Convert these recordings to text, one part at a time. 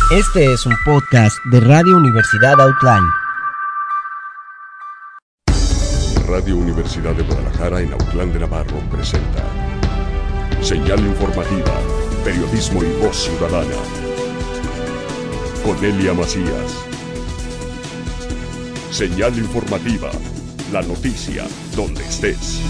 Este es un podcast de Radio Universidad Outline. Radio Universidad de Guadalajara en Autlán de Navarro presenta Señal Informativa, Periodismo y Voz Ciudadana. Con Elia Macías. Señal Informativa, la noticia donde estés.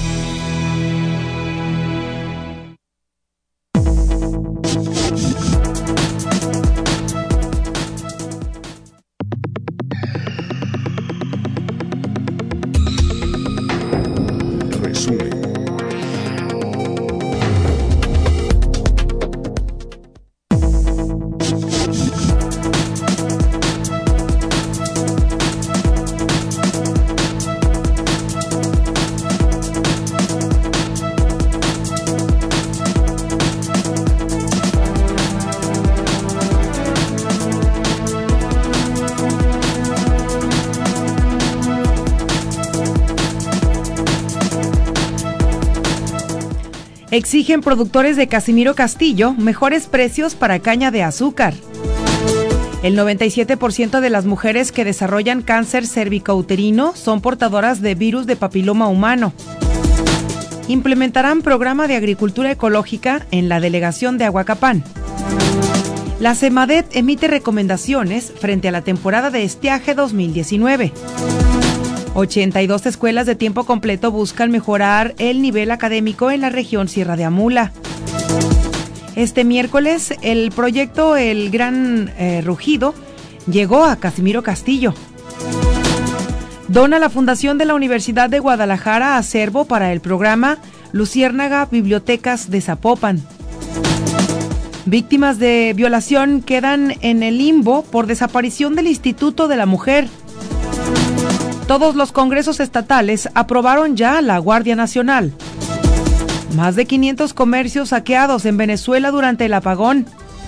Exigen productores de Casimiro Castillo mejores precios para caña de azúcar. El 97% de las mujeres que desarrollan cáncer cervicouterino son portadoras de virus de papiloma humano. Implementarán programa de agricultura ecológica en la delegación de Ahuacapán. La Semadet emite recomendaciones frente a la temporada de estiaje 2019. 82 escuelas de tiempo completo buscan mejorar el nivel académico en la región Sierra de Amula. Este miércoles, el proyecto El Gran Rugido llegó a Casimiro Castillo. Dona la Fundación de la Universidad de Guadalajara acervo para el programa Luciérnaga Bibliotecas de Zapopan. Víctimas de violación quedan en el limbo por desaparición del Instituto de la Mujer. Todos los congresos estatales aprobaron ya la Guardia Nacional. Más de 500 comercios saqueados en Venezuela durante el apagón.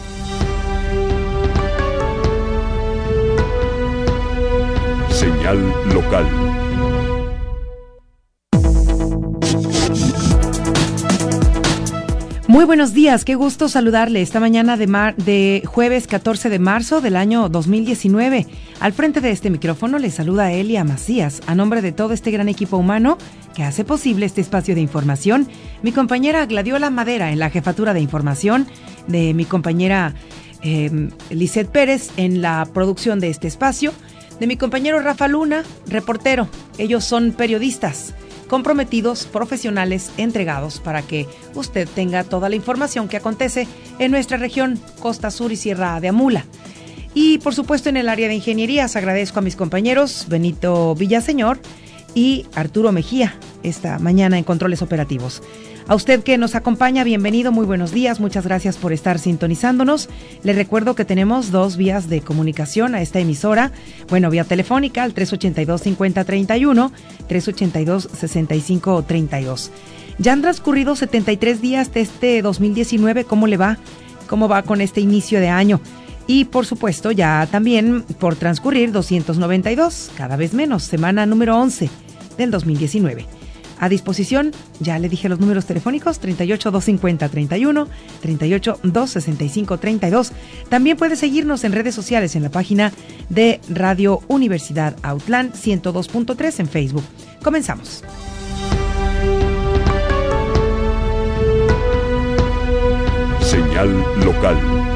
Señal local. Muy buenos días, qué gusto saludarle esta mañana de jueves 14 de marzo del año 2019. Al frente de este micrófono le saluda Elia Macías, a nombre de todo este gran equipo humano que hace posible este espacio de información. Mi compañera Gladiola Madera en la jefatura de información, de mi compañera Lisette Pérez en la producción de este espacio, de mi compañero Rafa Luna, reportero. Ellos son periodistas comprometidos, profesionales, entregados para que usted tenga toda la información que acontece en nuestra región, Costa Sur y Sierra de Amula. Y por supuesto en el área de ingenierías agradezco a mis compañeros Benito Villaseñor y Arturo Mejía esta mañana en controles operativos. A usted que nos acompaña, bienvenido, muy buenos días, muchas gracias por estar sintonizándonos. Le recuerdo que tenemos dos vías de comunicación a esta emisora, vía telefónica al 382-5031, 382-6532. Ya han transcurrido 73 días de este 2019, ¿cómo le va? ¿Cómo va con este inicio de año? Y por supuesto ya también por transcurrir 292, cada vez menos, semana número 11 del 2019. A disposición, ya le dije los números telefónicos, 38-250-31, 38-265-32. También puede seguirnos en redes sociales en la página de Radio Universidad Outland 102.3 en Facebook. Comenzamos. Señal local.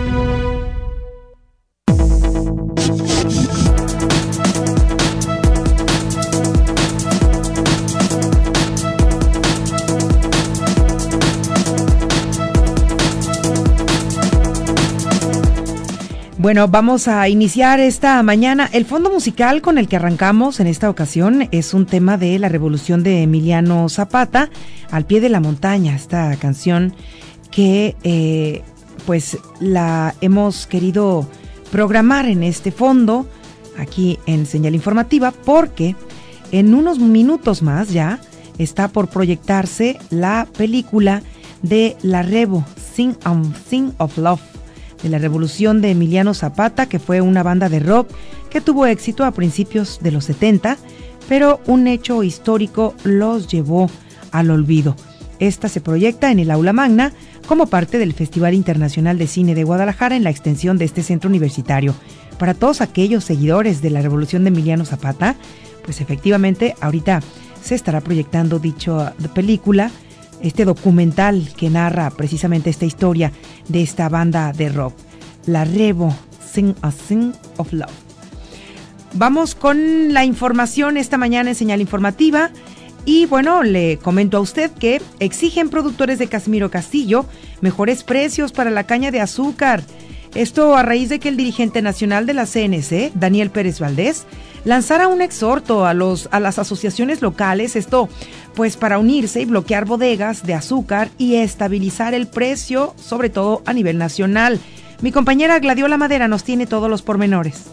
Bueno, vamos a iniciar esta mañana. El fondo musical con el que arrancamos en esta ocasión es un tema de la Revolución de Emiliano Zapata, Al pie de la montaña, esta canción que pues la hemos querido programar en este fondo, aquí en Señal Informativa, porque en unos minutos más ya está por proyectarse la película de La Revo, Sing of Love, de la Revolución de Emiliano Zapata, que fue una banda de rock que tuvo éxito a principios de los 70, pero un hecho histórico los llevó al olvido. Esta se proyecta en el Aula Magna como parte del Festival Internacional de Cine de Guadalajara en la extensión de este centro universitario. Para todos aquellos seguidores de la Revolución de Emiliano Zapata, pues efectivamente ahorita se estará proyectando dicha película, este documental que narra precisamente esta historia de esta banda de rock, La Revo, Sing a Sing of Love. Vamos con la información esta mañana en Señal Informativa. Y bueno, le comento a usted que exigen productores de Casimiro Castillo mejores precios para la caña de azúcar. Esto a raíz de que el dirigente nacional de la CNC, Daniel Pérez Valdés, lanzara un exhorto a las asociaciones locales, esto pues para unirse y bloquear bodegas de azúcar y estabilizar el precio, sobre todo a nivel nacional. Mi compañera Gladiola Madera nos tiene todos los pormenores.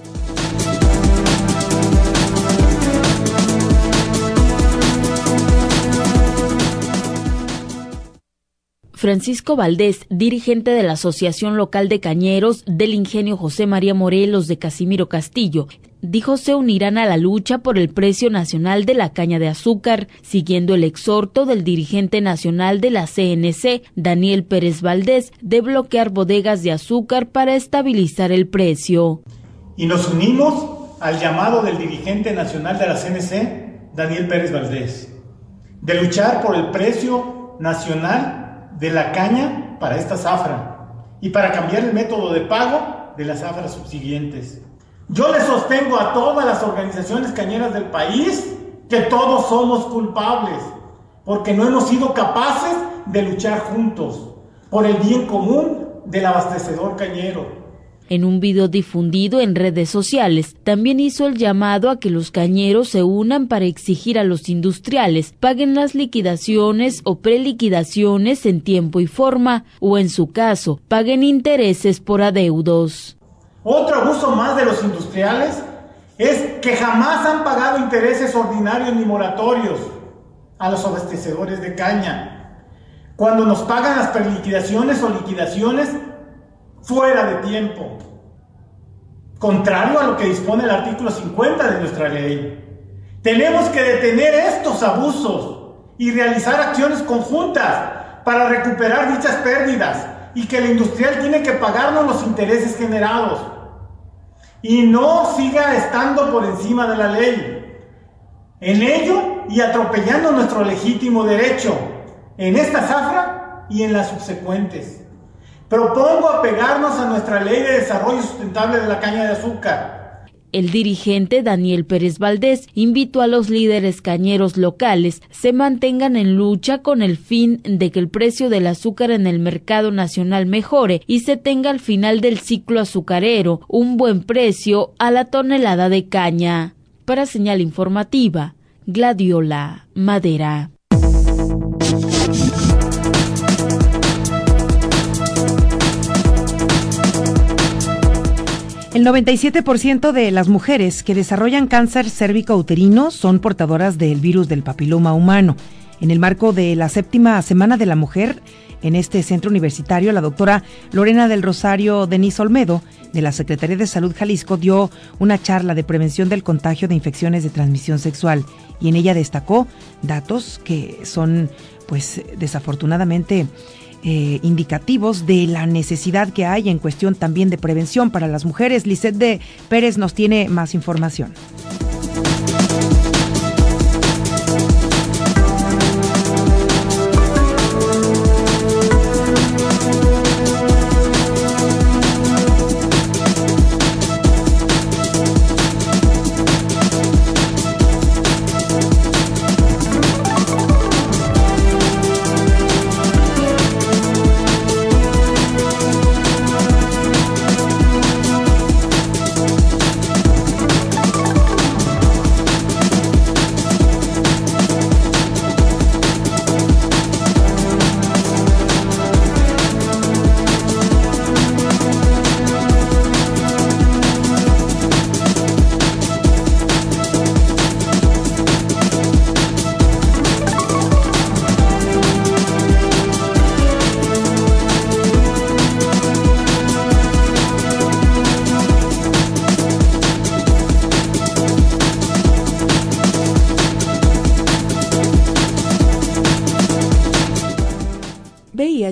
Francisco Valdés, dirigente de la Asociación Local de Cañeros del Ingenio José María Morelos de Casimiro Castillo, dijo se unirán a la lucha por el precio nacional de la caña de azúcar, siguiendo el exhorto del dirigente nacional de la CNC, Daniel Pérez Valdés, de bloquear bodegas de azúcar para estabilizar el precio. Y nos unimos al llamado del dirigente nacional de la CNC, Daniel Pérez Valdés, de luchar por el precio nacional de la caña para esta zafra y para cambiar el método de pago de las zafras subsiguientes. Yo le sostengo a todas las organizaciones cañeras del país que todos somos culpables porque no hemos sido capaces de luchar juntos por el bien común del abastecedor cañero. En un video difundido en redes sociales, también hizo el llamado a que los cañeros se unan para exigir a los industriales paguen las liquidaciones o preliquidaciones en tiempo y forma, o en su caso, paguen intereses por adeudos. Otro abuso más de los industriales es que jamás han pagado intereses ordinarios ni moratorios a los abastecedores de caña, cuando nos pagan las preliquidaciones o liquidaciones fuera de tiempo, contrario a lo que dispone el artículo 50 de nuestra ley. Tenemos que detener estos abusos y realizar acciones conjuntas para recuperar dichas pérdidas, y que el industrial tiene que pagarnos los intereses generados y no siga estando por encima de la ley en ello y atropellando nuestro legítimo derecho en esta zafra y en las subsecuentes. Propongo apegarnos a nuestra Ley de Desarrollo Sustentable de la Caña de Azúcar. El dirigente Daniel Pérez Valdés invitó a los líderes cañeros locales se mantengan en lucha con el fin de que el precio del azúcar en el mercado nacional mejore y se tenga al final del ciclo azucarero un buen precio a la tonelada de caña. Para Señal Informativa, Gladiola Madera. El 97% de las mujeres que desarrollan cáncer cérvico-uterino son portadoras del virus del papiloma humano. En el marco de la 7ª Semana de la Mujer, en este centro universitario, la doctora Lorena del Rosario Denise Olmedo, de la Secretaría de Salud Jalisco, dio una charla de prevención del contagio de infecciones de transmisión sexual, y en ella destacó datos que son, pues, desafortunadamente indicativos de la necesidad que hay en cuestión también de prevención para las mujeres. Lisette de Pérez nos tiene más información.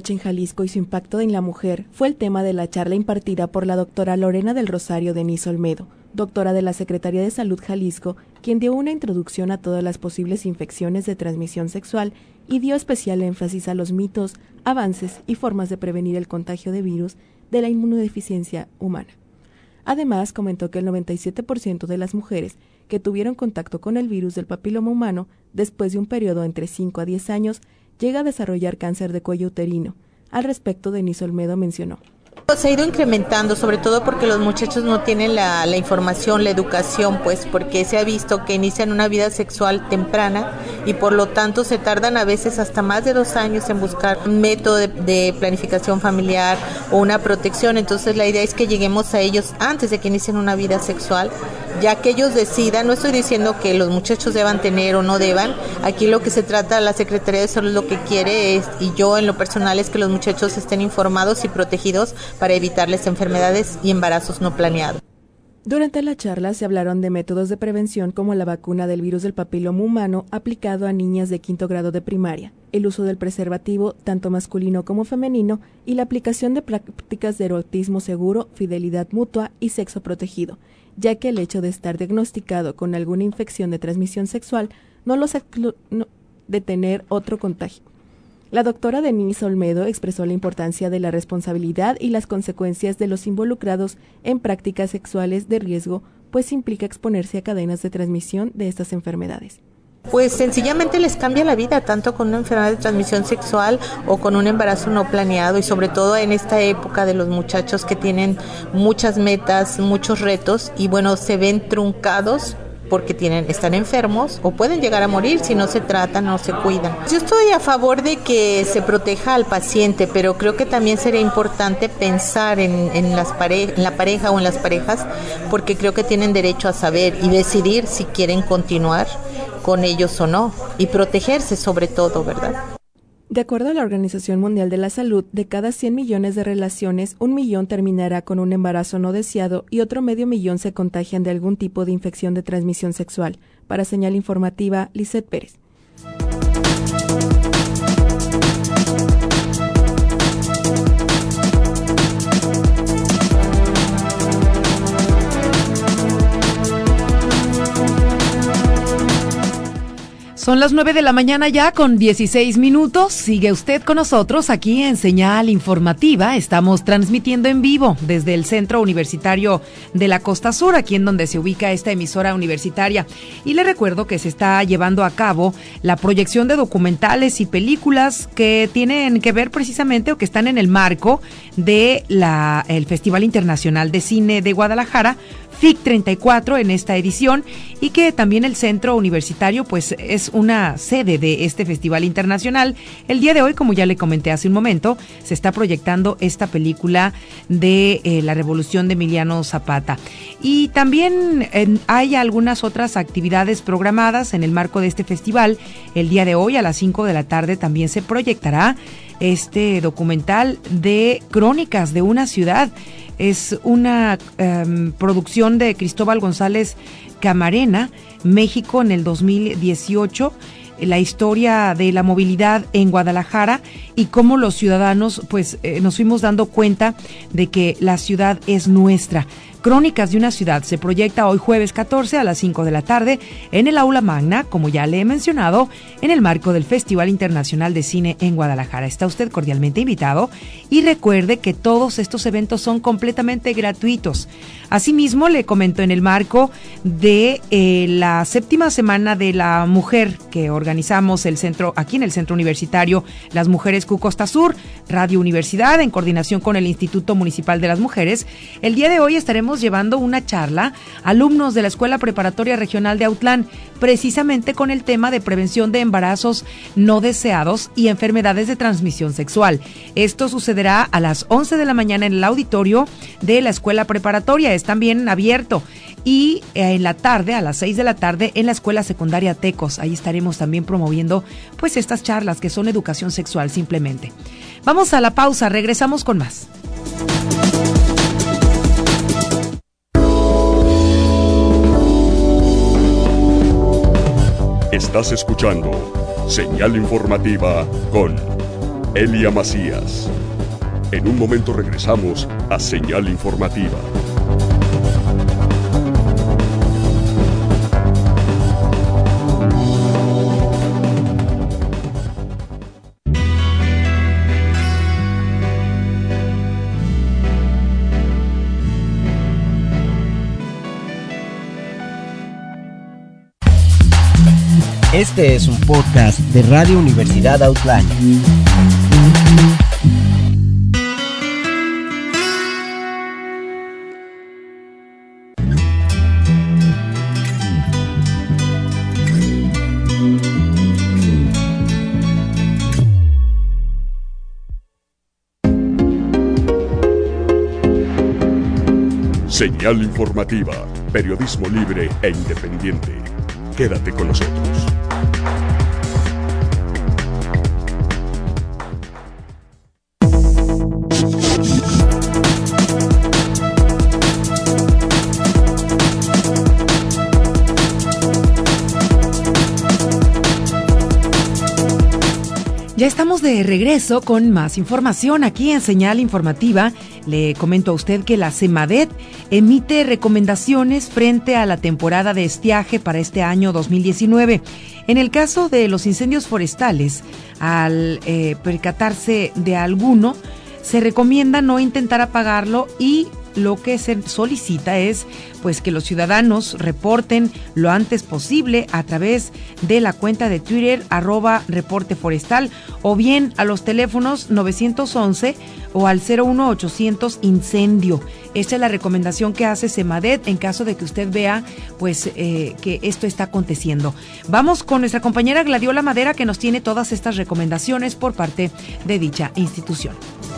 VIH en Jalisco y su impacto en la mujer fue el tema de la charla impartida por la doctora Lorena del Rosario Denis Olmedo, doctora de la Secretaría de Salud Jalisco, quien dio una introducción a todas las posibles infecciones de transmisión sexual y dio especial énfasis a los mitos, avances y formas de prevenir el contagio de virus de la inmunodeficiencia humana. Además, comentó que el 97% de las mujeres que tuvieron contacto con el virus del papiloma humano después de un periodo entre 5 a 10 años llega a desarrollar cáncer de cuello uterino. Al respecto, Denis Olmedo mencionó: se ha ido incrementando, sobre todo porque los muchachos no tienen la información, la educación, pues porque se ha visto que inician una vida sexual temprana y por lo tanto se tardan a veces hasta más de 2 años en buscar un método de planificación familiar o una protección. Entonces la idea es que lleguemos a ellos antes de que inicien una vida sexual, ya que ellos decidan. No estoy diciendo que los muchachos deban tener o no deban, aquí lo que se trata, la Secretaría de Salud lo que quiere es, y yo en lo personal, es que los muchachos estén informados y protegidos para evitarles enfermedades y embarazos no planeados. Durante la charla se hablaron de métodos de prevención como la vacuna del virus del papiloma humano aplicado a niñas de 5º grado de primaria, el uso del preservativo tanto masculino como femenino y la aplicación de prácticas de erotismo seguro, fidelidad mutua y sexo protegido, ya que el hecho de estar diagnosticado con alguna infección de transmisión sexual no los excluye de tener otro contagio. La doctora Denis Olmedo expresó la importancia de la responsabilidad y las consecuencias de los involucrados en prácticas sexuales de riesgo, pues implica exponerse a cadenas de transmisión de estas enfermedades. Pues sencillamente les cambia la vida, tanto con una enfermedad de transmisión sexual o con un embarazo no planeado, y sobre todo en esta época de los muchachos que tienen muchas metas, muchos retos y bueno, se ven truncados porque están enfermos o pueden llegar a morir si no se tratan o se cuidan. Yo estoy a favor de que se proteja al paciente, pero creo que también sería importante pensar en la pareja o en las parejas, porque creo que tienen derecho a saber y decidir si quieren continuar con ellos o no, y protegerse sobre todo, ¿verdad? De acuerdo a la Organización Mundial de la Salud, de cada 100 millones de relaciones, 1 millón terminará con un embarazo no deseado y otro 500,000 se contagian de algún tipo de infección de transmisión sexual. Para Señal Informativa, Lisette Pérez. Son las 9 de la mañana ya con 16 minutos. Sigue usted con nosotros aquí en Señal Informativa. Estamos transmitiendo en vivo desde el Centro Universitario de la Costa Sur, aquí en donde se ubica esta emisora universitaria. Y le recuerdo que se está llevando a cabo la proyección de documentales y películas que tienen que ver precisamente o que están en el marco de el Festival Internacional de Cine de Guadalajara, FIC 34 en esta edición, y que también el Centro Universitario pues es una sede de este Festival Internacional. El día de hoy, como ya le comenté hace un momento, se está proyectando esta película de la Revolución de Emiliano Zapata. Y también hay algunas otras actividades programadas en el marco de este festival. El día de hoy a las 5 de la tarde también se proyectará este documental de Crónicas de una ciudad. Es una producción de Cristóbal González Camarena, México en el 2018, la historia de la movilidad en Guadalajara y cómo los ciudadanos pues nos fuimos dando cuenta de que la ciudad es nuestra. Crónicas de una ciudad se proyecta hoy jueves 14 a las 5 de la tarde en el Aula Magna, como ya le he mencionado, en el marco del Festival Internacional de Cine en Guadalajara. Está usted cordialmente invitado y recuerde que todos estos eventos son completamente gratuitos. Asimismo, le comento en el marco de la 7ª Semana de la Mujer que organizamos aquí en el Centro Universitario Las Mujeres Q Costa Sur, Radio Universidad, en coordinación con el Instituto Municipal de las Mujeres. El día de hoy estaremos llevando una charla a alumnos de la Escuela Preparatoria Regional de Autlán, precisamente con el tema de prevención de embarazos no deseados y enfermedades de transmisión sexual. Esto sucederá a las 11 de la mañana en el auditorio de la Escuela Preparatoria. Es también abierto. Y en la tarde, a las 6 de la tarde, en la Escuela Secundaria Tecos. Ahí estaremos también promoviendo pues estas charlas que son educación sexual simplemente. Vamos a la pausa, regresamos con más. Estás escuchando Señal Informativa con Elia Macías. En un momento regresamos a Señal Informativa. Este es un podcast de Radio Universidad Outline. Señal Informativa, periodismo libre e independiente. Quédate con nosotros. Ya estamos de regreso con más información aquí en Señal Informativa. Le comento a usted que la CEMADET emite recomendaciones frente a la temporada de estiaje para este año 2019. En el caso de los incendios forestales, al percatarse de alguno, se recomienda no intentar apagarlo y lo que se solicita es pues que los ciudadanos reporten lo antes posible a través de la cuenta de Twitter @reporteforestal o bien a los teléfonos 911 o al 01800 incendio. Esta es la recomendación que hace CEMADET en caso de que usted vea pues que esto está aconteciendo. Vamos con nuestra compañera Gladiola Madera, que nos tiene todas estas recomendaciones por parte de dicha institución.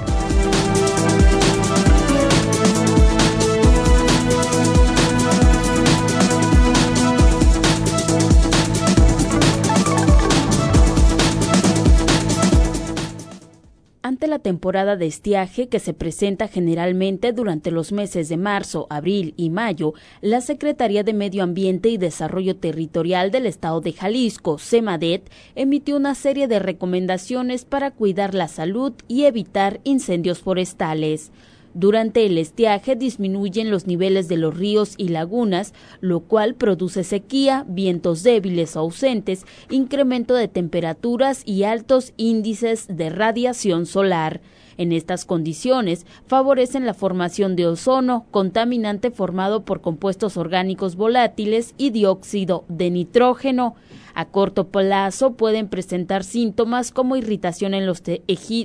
Ante la temporada de estiaje que se presenta generalmente durante los meses de marzo, abril y mayo, la Secretaría de Medio Ambiente y Desarrollo Territorial del Estado de Jalisco, CEMADET, emitió una serie de recomendaciones para cuidar la salud y evitar incendios forestales. Durante el estiaje disminuyen los niveles de los ríos y lagunas, lo cual produce sequía, vientos débiles o ausentes, incremento de temperaturas y altos índices de radiación solar. En estas condiciones, favorecen la formación de ozono, contaminante formado por compuestos orgánicos volátiles y dióxido de nitrógeno. A corto plazo pueden presentar síntomas como irritación en los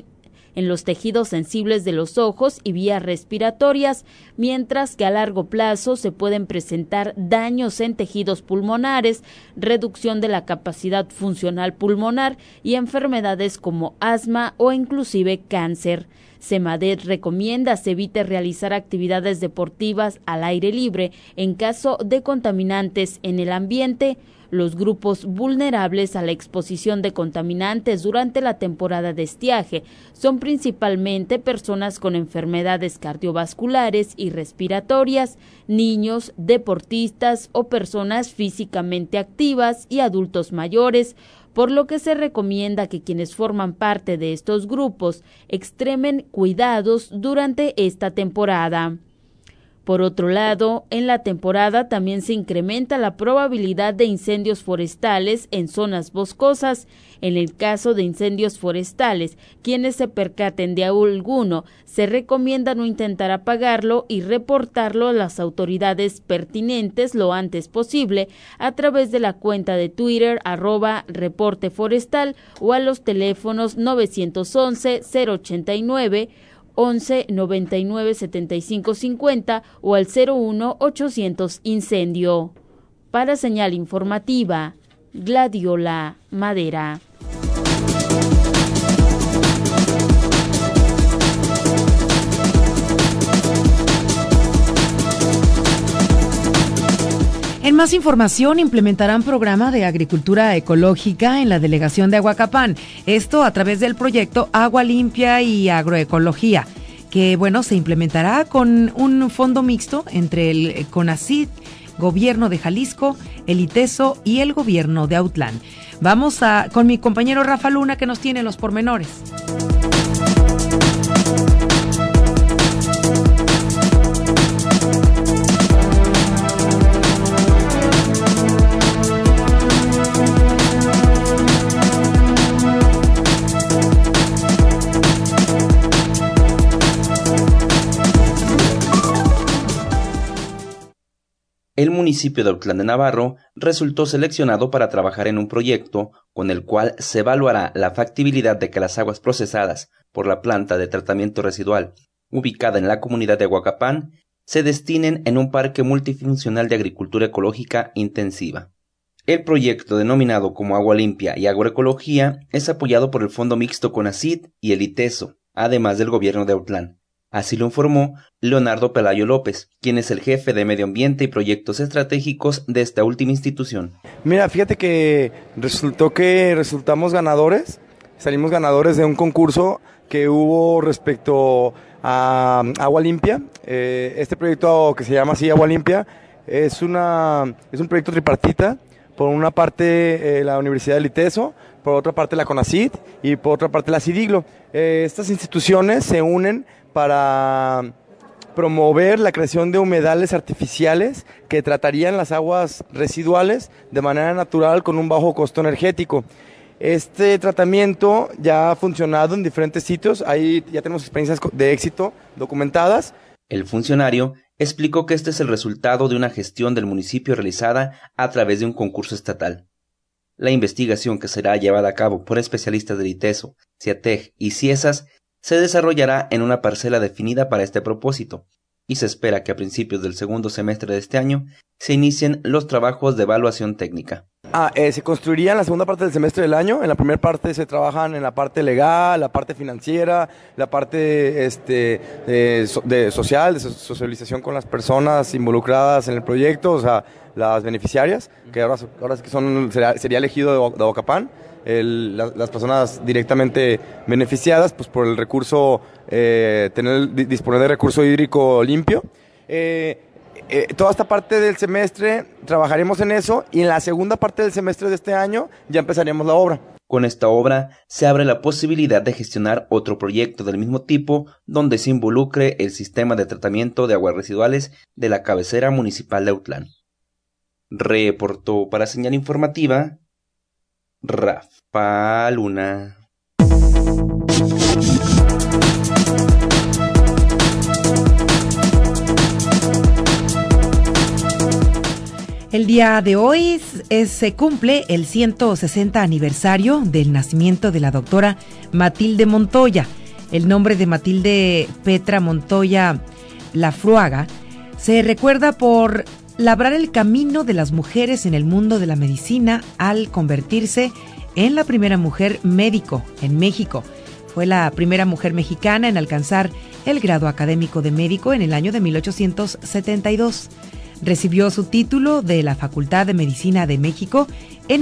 tejidos sensibles de los ojos y vías respiratorias, mientras que a largo plazo se pueden presentar daños en tejidos pulmonares, reducción de la capacidad funcional pulmonar y enfermedades como asma o inclusive cáncer. CEMADET recomienda se evite realizar actividades deportivas al aire libre en caso de contaminantes en el ambiente. Los grupos vulnerables a la exposición de contaminantes durante la temporada de estiaje son principalmente personas con enfermedades cardiovasculares y respiratorias, niños, deportistas o personas físicamente activas y adultos mayores, por lo que se recomienda que quienes forman parte de estos grupos extremen cuidados durante esta temporada. Por otro lado, en la temporada también se incrementa la probabilidad de incendios forestales en zonas boscosas. En el caso de incendios forestales, quienes se percaten de alguno, se recomienda no intentar apagarlo y reportarlo a las autoridades pertinentes lo antes posible a través de la cuenta de Twitter @reporteforestal o a los teléfonos 911 089 11 99 75 50 o al 01 800 incendio. Para Señal Informativa, Gladiola Madera. En más información, implementarán programa de agricultura ecológica en la delegación de Aguacapán. Esto a través del proyecto Agua Limpia y Agroecología, que se implementará con un fondo mixto entre el CONACYT, Gobierno de Jalisco, el ITESO y el Gobierno de Autlán. Vamos con mi compañero Rafa Luna, que nos tiene los pormenores. El municipio de Autlán de Navarro resultó seleccionado para trabajar en un proyecto con el cual se evaluará la factibilidad de que las aguas procesadas por la planta de tratamiento residual ubicada en la comunidad de Huacapán se destinen en un parque multifuncional de agricultura ecológica intensiva. El proyecto, denominado como Agua Limpia y Agroecología, es apoyado por el Fondo Mixto CONACYT y el ITESO, además del gobierno de Autlán. Así lo informó Leonardo Pelayo López, quien es el jefe de Medio Ambiente y Proyectos Estratégicos de esta última institución. Mira, fíjate que resultamos ganadores, salimos ganadores de un concurso que hubo respecto a Agua Limpia. Este proyecto que se llama así Agua Limpia es un proyecto tripartita. Por una parte la Universidad del ITESO, por otra parte la CONACYT y por otra parte la CIDIGLO. Estas instituciones se unen para promover la creación de humedales artificiales que tratarían las aguas residuales de manera natural con un bajo costo energético. Este tratamiento ya ha funcionado en diferentes sitios, ahí ya tenemos experiencias de éxito documentadas. El funcionario explicó que este es el resultado de una gestión del municipio realizada a través de un concurso estatal. La investigación, que será llevada a cabo por especialistas del ITESO, CIATEG y CIESAS, se desarrollará en una parcela definida para este propósito, y se espera que a principios del segundo semestre de este año se inicien los trabajos de evaluación técnica. Se construiría en la segunda parte del semestre del año. En la primera parte se trabajan en la parte legal, la parte financiera, la parte de socialización con las personas involucradas en el proyecto, o sea, las beneficiarias, que ahora sí que sería elegido de Huacapán, las personas directamente beneficiadas pues por el recurso, disponer de recurso hídrico limpio. Toda esta parte del semestre trabajaremos en eso, y en la segunda parte del semestre de este año ya empezaremos la obra. Con esta obra se abre la posibilidad de gestionar otro proyecto del mismo tipo donde se involucre el sistema de tratamiento de aguas residuales de la cabecera municipal de Autlán. Reportó para Señal Informativa Rafa Luna. El día de hoy se cumple el 160 aniversario del nacimiento de la doctora Matilde Montoya. El nombre de Matilde Petra Montoya Lafruaga se recuerda por labrar el camino de las mujeres en el mundo de la medicina al convertirse en la primera mujer médico en México. Fue la primera mujer mexicana en alcanzar el grado académico de médico en el año de 1872. Recibió su título de la Facultad de Medicina de México en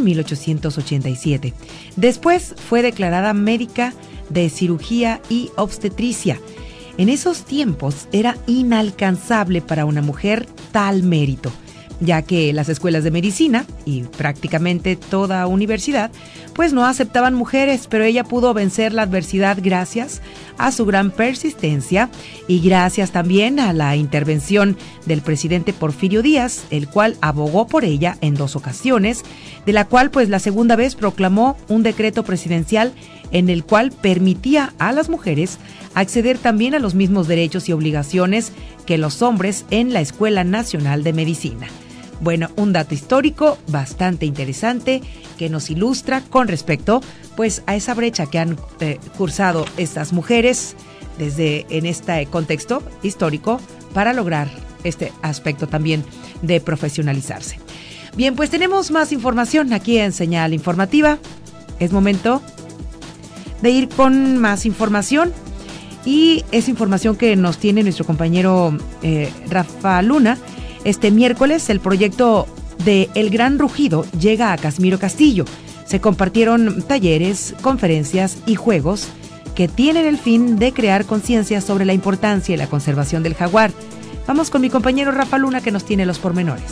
1887. Después fue declarada médica de cirugía y obstetricia. En esos tiempos era inalcanzable para una mujer tal mérito, ya que las escuelas de medicina y prácticamente toda universidad pues no aceptaban mujeres, pero ella pudo vencer la adversidad gracias a su gran persistencia y gracias también a la intervención del presidente Porfirio Díaz, el cual abogó por ella en 2 ocasiones, de la cual pues la segunda vez proclamó un decreto presidencial en el cual permitía a las mujeres acceder también a los mismos derechos y obligaciones que los hombres en la Escuela Nacional de Medicina. Bueno, un dato histórico bastante interesante que nos ilustra con respecto pues a esa brecha que han cursado estas mujeres desde en este contexto histórico para lograr este aspecto también de profesionalizarse. Bien, pues tenemos más información aquí en Señal Informativa. Es momento de ir con más información, y es información que nos tiene nuestro compañero Rafa Luna. Este miércoles el proyecto de El Gran Rugido llega a Casimiro Castillo. Se compartieron talleres, conferencias y juegos que tienen el fin de crear conciencia sobre la importancia y la conservación del jaguar. Vamos con mi compañero Rafa Luna, que nos tiene los pormenores.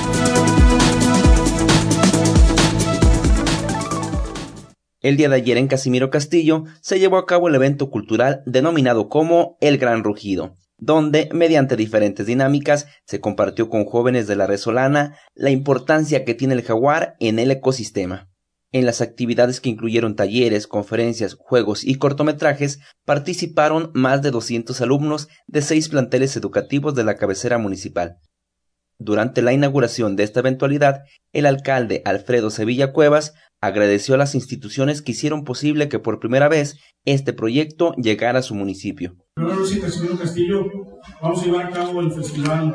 El día de ayer en Casimiro Castillo se llevó a cabo el evento cultural denominado como El Gran Rugido, donde, mediante diferentes dinámicas, se compartió con jóvenes de la Resolana la importancia que tiene el jaguar en el ecosistema. En las actividades, que incluyeron talleres, conferencias, juegos y cortometrajes, participaron más de 200 alumnos de 6 planteles educativos de la cabecera municipal. Durante la inauguración de esta eventualidad, el alcalde Alfredo Sevilla Cuevas agradeció a las instituciones que hicieron posible que por primera vez este proyecto llegara a su municipio. Primero, sí, Casimiro Castillo, vamos a llevar a cabo el festival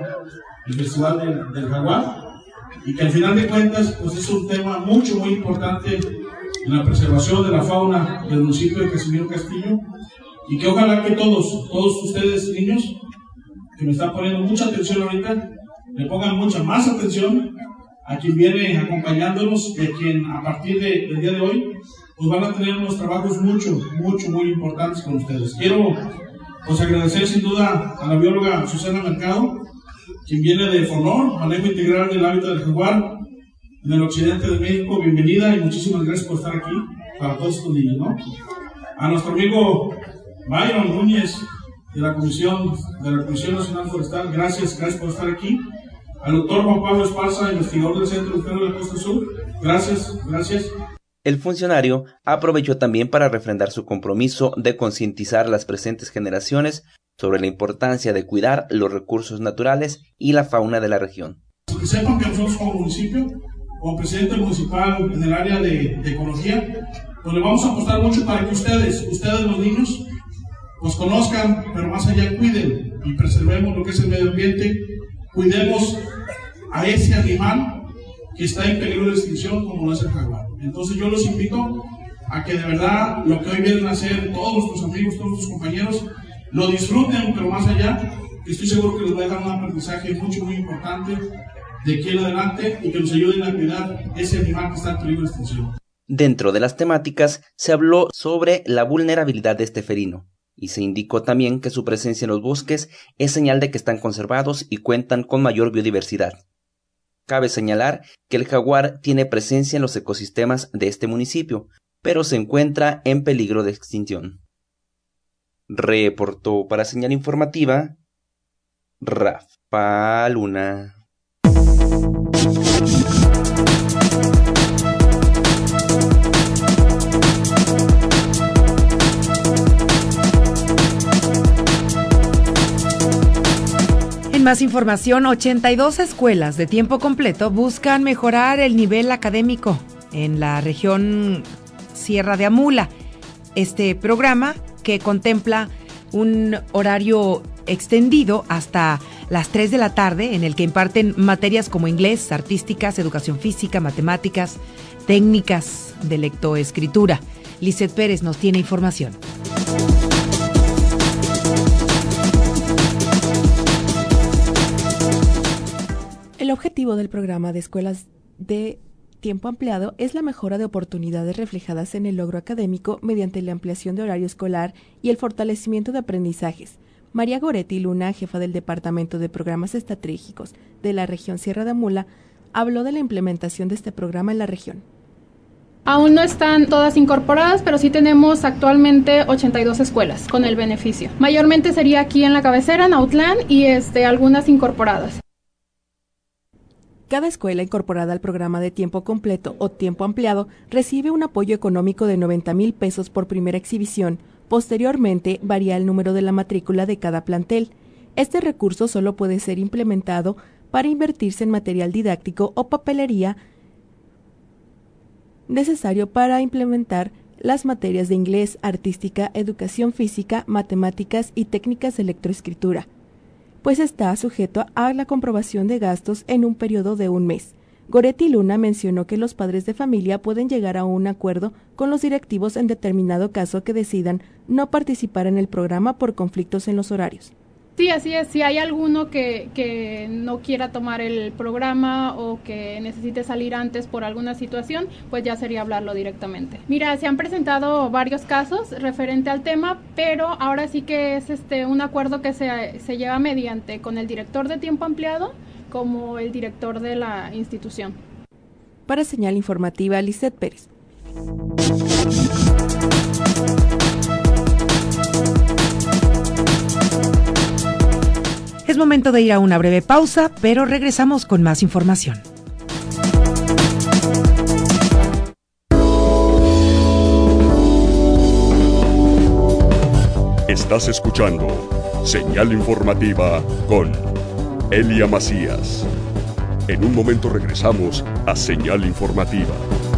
del Jaguar, y que al final de cuentas pues es un tema muy importante en la preservación de la fauna del municipio de Casimiro Castillo, y que ojalá que todos ustedes, niños, que me están poniendo mucha atención ahorita, le pongan mucha más atención a quien viene acompañándonos, y a quien a partir del día de hoy pues van a tener unos trabajos muy importantes con ustedes. Quiero pues agradecer sin duda a la bióloga Susana Mercado, quien viene de FONOR, Manejo Integral del Hábitat del Jaguar en el occidente de México. Bienvenida y muchísimas gracias por estar aquí para todos estos niños, ¿no? A nuestro amigo Byron Núñez de la Comisión Nacional Forestal, gracias por estar aquí. Al doctor Juan Pablo Esparza, investigador del Centro Mexicano de la Costa Sur, gracias. El funcionario aprovechó también para refrendar su compromiso de concientizar a las presentes generaciones sobre la importancia de cuidar los recursos naturales y la fauna de la región. Que sepan que nosotros como municipio, como presidente municipal en el área de ecología, pues le vamos a apostar mucho para que ustedes los niños, pues conozcan, pero más allá cuiden y preservemos lo que es el medio ambiente, cuidemos a ese animal que está en peligro de extinción como lo es el jaguar. Entonces yo los invito a que de verdad lo que hoy vienen a hacer todos nuestros amigos, todos nuestros compañeros, lo disfruten, pero más allá, estoy seguro que les va a dejar un aprendizaje muy importante de aquí en adelante, y que nos ayuden a cuidar ese animal que está en peligro de extinción. Dentro de las temáticas se habló sobre la vulnerabilidad de este felino, y se indicó también que su presencia en los bosques es señal de que están conservados y cuentan con mayor biodiversidad. Cabe señalar que el jaguar tiene presencia en los ecosistemas de este municipio, pero se encuentra en peligro de extinción. Reportó para Señal Informativa Rafa Luna. En más información, 82 escuelas de tiempo completo buscan mejorar el nivel académico en la región Sierra de Amula. Este programa, que contempla un horario extendido hasta las 3 de la tarde, en el que imparten materias como inglés, artísticas, educación física, matemáticas, técnicas de lectoescritura. Lizeth Pérez nos tiene información. El objetivo del programa de escuelas de tiempo ampliado es la mejora de oportunidades reflejadas en el logro académico mediante la ampliación de horario escolar y el fortalecimiento de aprendizajes. María Goretti Luna, jefa del Departamento de Programas Estratégicos de la región Sierra de Amula, habló de la implementación de este programa en la región. Aún no están todas incorporadas, pero sí tenemos actualmente 82 escuelas con el beneficio. Mayormente sería aquí en la cabecera, en Autlán, y algunas incorporadas. Cada escuela incorporada al programa de tiempo completo o tiempo ampliado recibe un apoyo económico de 90,000 pesos por primera exhibición. Posteriormente, varía el número de la matrícula de cada plantel. Este recurso solo puede ser implementado para invertirse en material didáctico o papelería necesario para implementar las materias de inglés, artística, educación física, matemáticas y técnicas de lectoescritura, pues está sujeto a la comprobación de gastos en un periodo de un mes. Goretti Luna mencionó que los padres de familia pueden llegar a un acuerdo con los directivos en determinado caso que decidan no participar en el programa por conflictos en los horarios. Sí, así es. Si hay alguno que no quiera tomar el programa o que necesite salir antes por alguna situación, pues ya sería hablarlo directamente. Mira, se han presentado varios casos referente al tema, pero ahora sí que es un acuerdo que se lleva mediante con el director de tiempo ampliado como el director de la institución. Para Señal Informativa, Lizeth Pérez. Es momento de ir a una breve pausa, pero regresamos con más información. Estás escuchando Señal Informativa con Elia Macías. En un momento regresamos a Señal Informativa.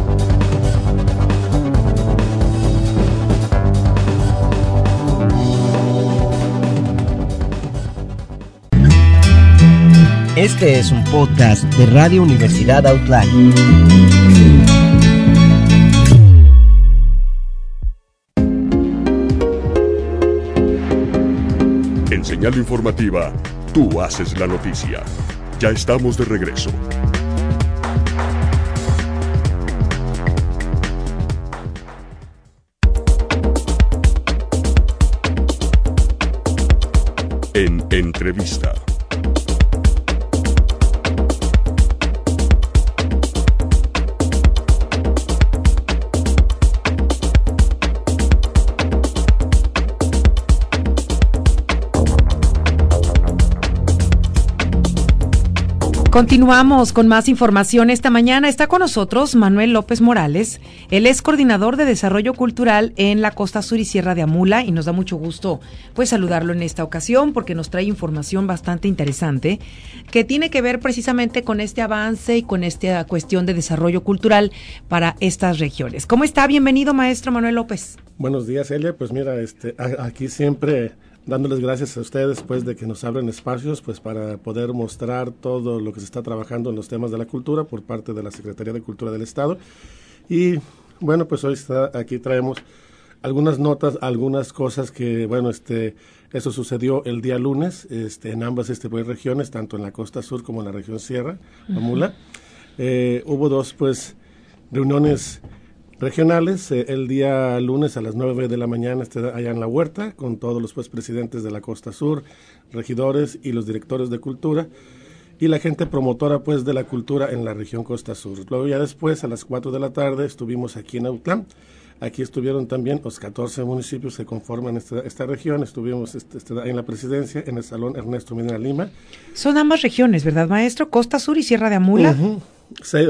Este es un podcast de Radio Universidad Outline. En Señal Informativa, tú haces la noticia. Ya estamos de regreso. En entrevista. Continuamos con más información. Esta mañana está con nosotros Manuel López Morales. Él es coordinador de Desarrollo Cultural en la Costa Sur y Sierra de Amula y nos da mucho gusto pues saludarlo en esta ocasión porque nos trae información bastante interesante que tiene que ver precisamente con este avance y con esta cuestión de desarrollo cultural para estas regiones. ¿Cómo está? Bienvenido, maestro Manuel López. Buenos días, Elia. Pues mira, aquí siempre dándoles gracias a ustedes pues de que nos abren espacios pues para poder mostrar todo lo que se está trabajando en los temas de la cultura por parte de la Secretaría de Cultura del Estado. Y bueno, pues hoy aquí traemos algunas notas, algunas cosas que, bueno, eso sucedió el día lunes en ambas regiones, tanto en la Costa Sur como en la región Sierra, Amula. Hubo dos pues reuniones regionales, el día lunes a las 9 de la mañana allá en la Huerta, con todos los pues presidentes de la Costa Sur, regidores y los directores de cultura, y la gente promotora pues de la cultura en la región Costa Sur. Luego ya después, a las 4 de la tarde, estuvimos aquí en Autlán. Aquí estuvieron también los 14 municipios que conforman esta región. Estuvimos en la presidencia, en el Salón Ernesto Minera Lima. Son ambas regiones, ¿verdad, maestro? Costa Sur y Sierra de Amula. Sí,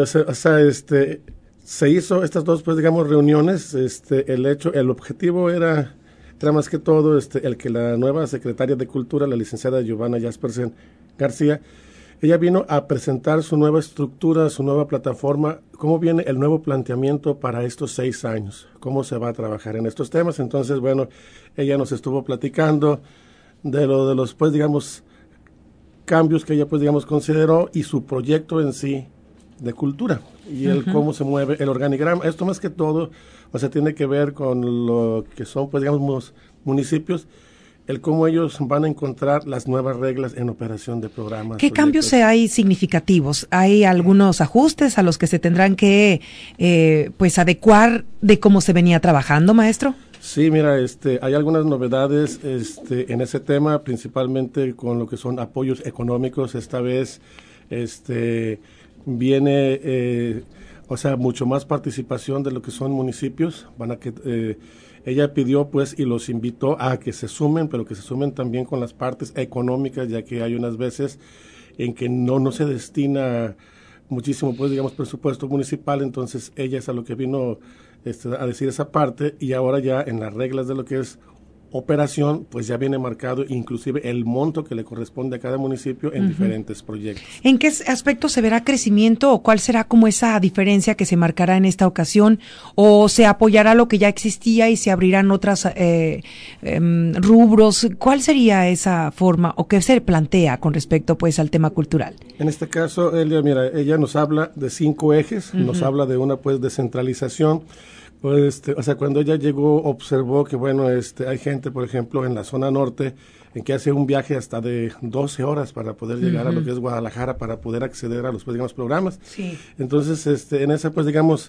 se hizo estas dos, pues, digamos, reuniones. El objetivo era más que todo el que la nueva secretaria de Cultura, la licenciada Giovanna Jaspersen García, ella vino a presentar su nueva estructura, su nueva plataforma, cómo viene el nuevo planteamiento para estos 6 años, cómo se va a trabajar en estos temas. Entonces, bueno, ella nos estuvo platicando de los, pues, digamos, cambios que ella, pues, digamos, consideró y su proyecto en sí de cultura y cómo se mueve el organigrama. Esto más que todo, o sea, tiene que ver con lo que son, pues, digamos, municipios, el cómo ellos van a encontrar las nuevas reglas en operación de programas. ¿Qué cambios hay significativos? ¿Hay algunos ajustes a los que se tendrán que pues adecuar de cómo se venía trabajando, maestro? Sí, mira, hay algunas novedades en ese tema, principalmente con lo que son apoyos económicos. Esta vez viene, o sea, mucho más participación de lo que son municipios. Ella pidió, pues, y los invitó a que se sumen, pero que se sumen también con las partes económicas, ya que hay unas veces en que no se destina muchísimo, pues, digamos, presupuesto municipal. Entonces ella es a lo que vino a decir esa parte, y ahora ya en las reglas de lo que es operación, pues ya viene marcado inclusive el monto que le corresponde a cada municipio en diferentes proyectos. ¿En qué aspecto se verá crecimiento o cuál será como esa diferencia que se marcará en esta ocasión, o se apoyará lo que ya existía y se abrirán otras rubros? ¿Cuál sería esa forma o qué se plantea con respecto pues al tema cultural? En este caso, Elia, mira, ella nos habla de 5 ejes, nos habla de una pues descentralización. Pues, o sea, cuando ella llegó, observó que, bueno, hay gente, por ejemplo, en la zona norte, en que hace un viaje hasta de 12 horas para poder llegar a lo que es Guadalajara, para poder acceder a los, pues, digamos, programas. Sí. Entonces, en esa, pues, digamos,